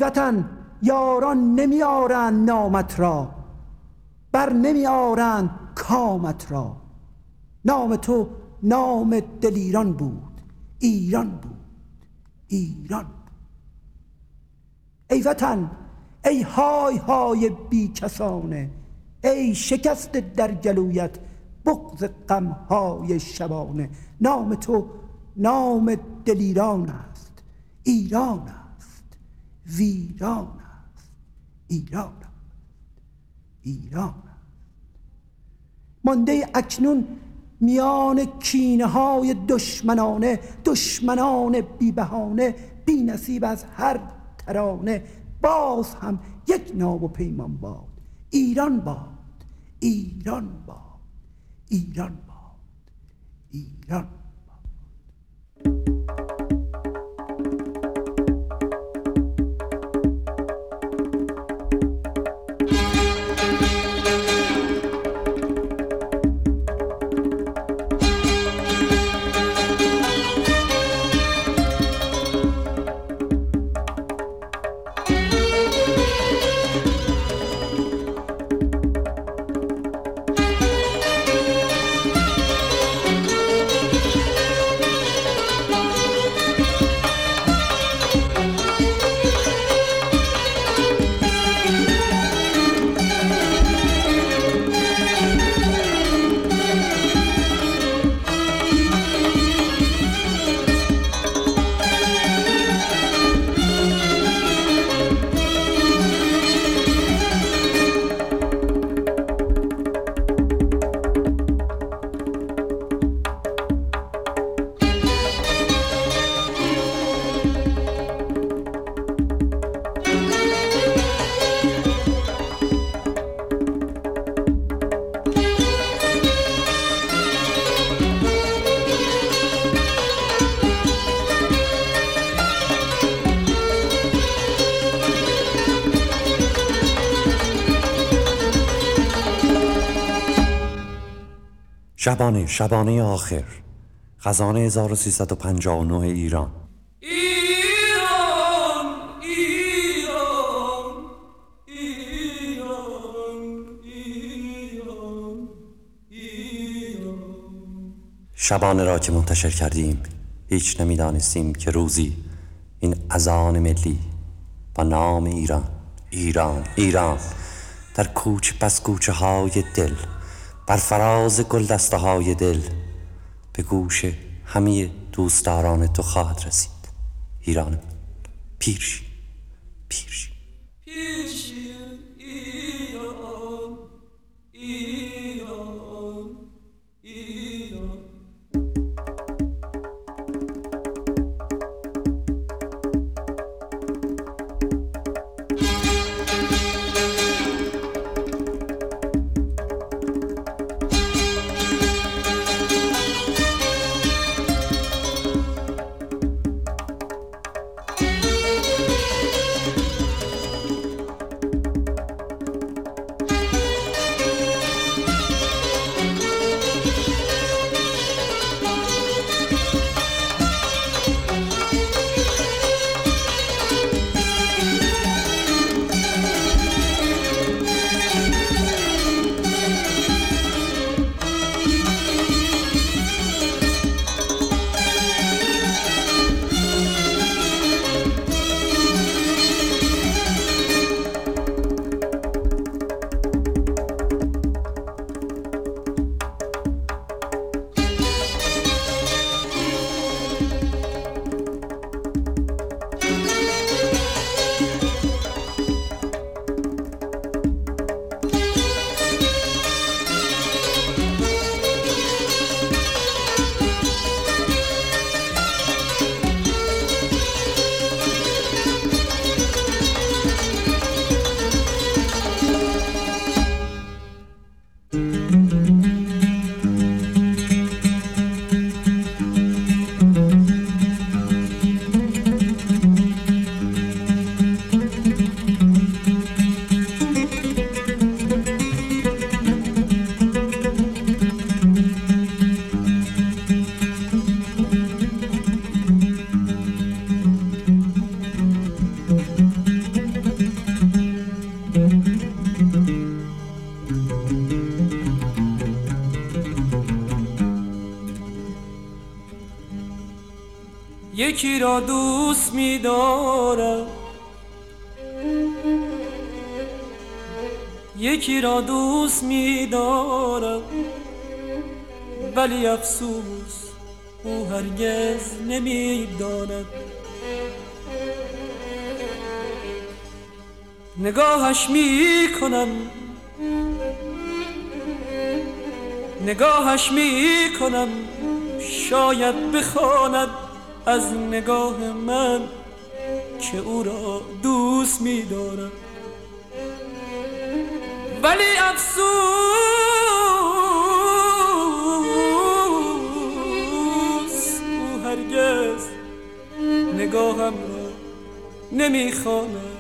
وطن یاران نمی آرند نامت را، بر نمی آرند کامت را. نام تو نام دلیران بود، ایران بود، ایران بود. ای وطن ای های های بی کسانه، ای شکست در گلویت بغض غمهای شبانه. نام تو نام دلیران است، ایران است، ویران است، ایران است، ایران است. مانده اکنون میان کینه های دشمنانه، دشمنان بی بهانه، بی نصیب از هر ترانه. باز هم یک نام و پیمان باد، ایران باد، ایران باد، ایران باد، ایران باد. شبانه آخر، خزانه 1359 ایران. ایران ایران ایران ایران ایران. شبانه را که منتشر کردیم هیچ نمیدانستیم که روزی این اذان ملی با نام ایران، ایران، ایران در کوچه پس کوچه های دل، بر فراز گلدسته های دل، به گوش همه دوستداران تو خواهد رسید. ایران پیرشی پیرشی پیرشی ایران ایران ایران. یکی را دوست می‌دارم، یکی را دوست می‌دارم، ولی افسوس او هرگز نمی‌داند. نگاهش می‌کنم، نگاهش می‌کنم، شاید بخواند از نگاه من که او را دوست می‌دارم، ولی افسوس او هرگز نگاهم را نمی‌خواند.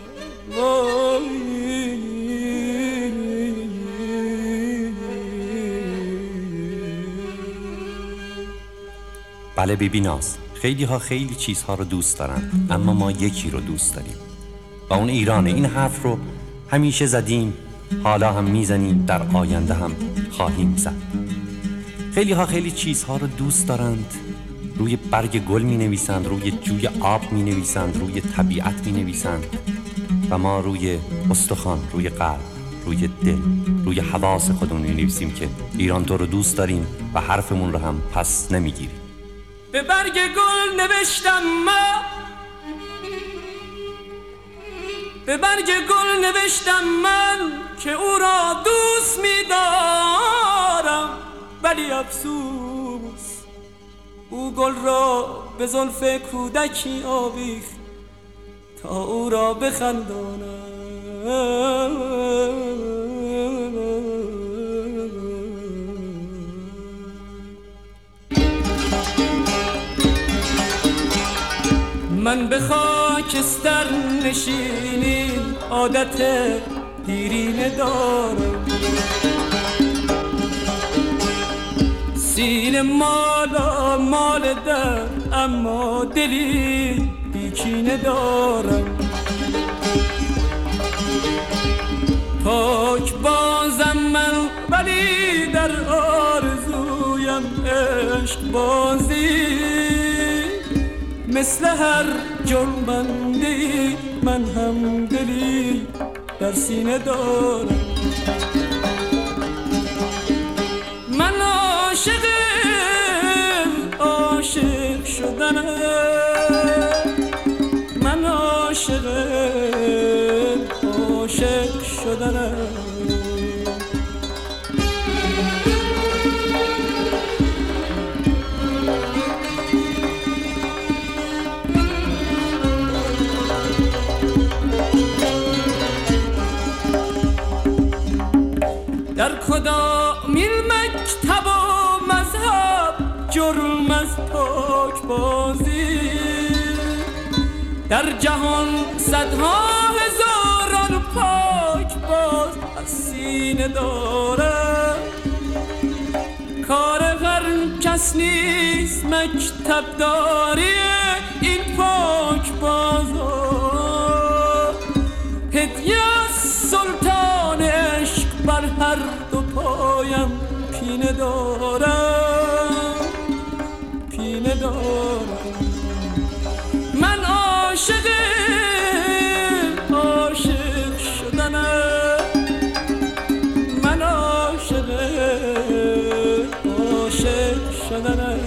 بله بیبی ناز، خیلی ها خیلی چیزها رو دوست دارن، اما ما یکی رو دوست داریم و اون ایرانه. این حرف رو همیشه زدیم، حالا هم میزنیم، در آینده هم خواهیم زد. خیلی ها خیلی چیزها رو دوست دارند، روی برگ گل می نویسند، روی جوی آب می نویسند، روی طبیعت می نویسند و ما روی استخوان، روی قلب، روی دل، روی حواس خودمون می نویسیم که ایران تو رو دوست داریم و حرفمون رو هم پس نمیگیریم. به برگ گل نوشتم من، به برگ گل نوشتم من که او را دوست می‌دارم، ولی افسوس او گل را به زلف کودکی آویخت تا او را بخنداند. من به خاکستر نشینی عادت دیرینه دارم، سینه مالا مال در، اما دلی بیکینه دارم. پاک بازم من، ولی در آرزویم عشق بازی، مثل هر جرمنده‌ای من هم دلی در سینه دارم. من عاشق شدنم، من عاشق شدنم. در کدامین مکتب و مذهب جرم از پاک بازی، در جهان صدها هزاران پاک باز از سینه دارم. کار هر کس نیست مکتب داری این پاک بازار، هدیه سلطان عشق بر هر دو پایم پینه دارم، پینه دارم. من عاشق شدنم، من عاشق شدنم.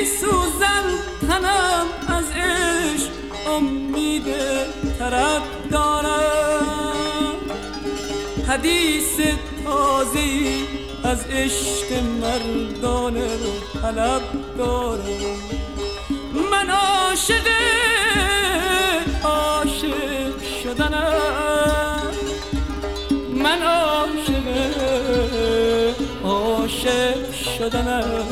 امید طرف حدیث تازه‌ای از عشق مردانه رو طلب دارم. من عاشق شدنم، من عاشق شدنم.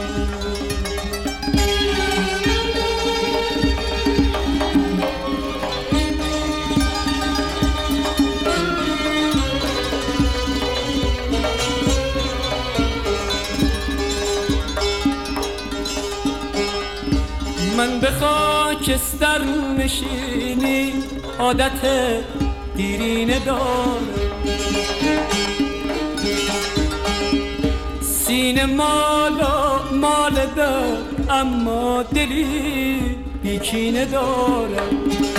من به خاکستر نشینی عادت دیرینه دارم، سینه مال دار اما دلی بیکینه دارم.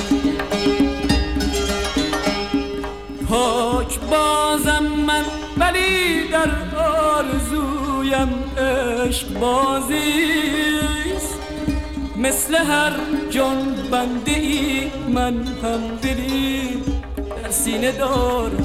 پاک بازم من ولی در آرزویم عشق بازیست، مثل هر جان بنده ای من هم دلی در سینه دارم.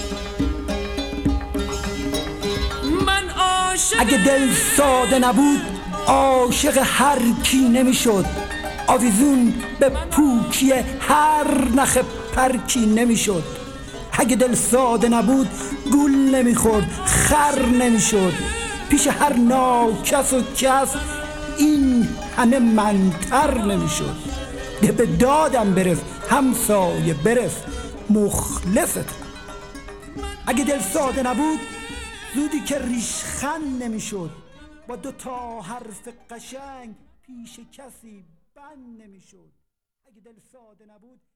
من عاشق، اگه دل ساده نبود عاشق هر کی نمیشد، آویزون به پوکی هر نخ پرکی نمیشد. اگه دل ساده نبود گول نمیخورد، خر نمیشد، پیش هر ناکس و کس این همه منتر نمیشد. ده به دادم برس همسایه برس مخلصت. اگه دل ساده نبود زودی که ریشخند نمیشد، با 2 تا حرف قشنگ پیش کسی بند نمیشد. اگه دل ساده نبود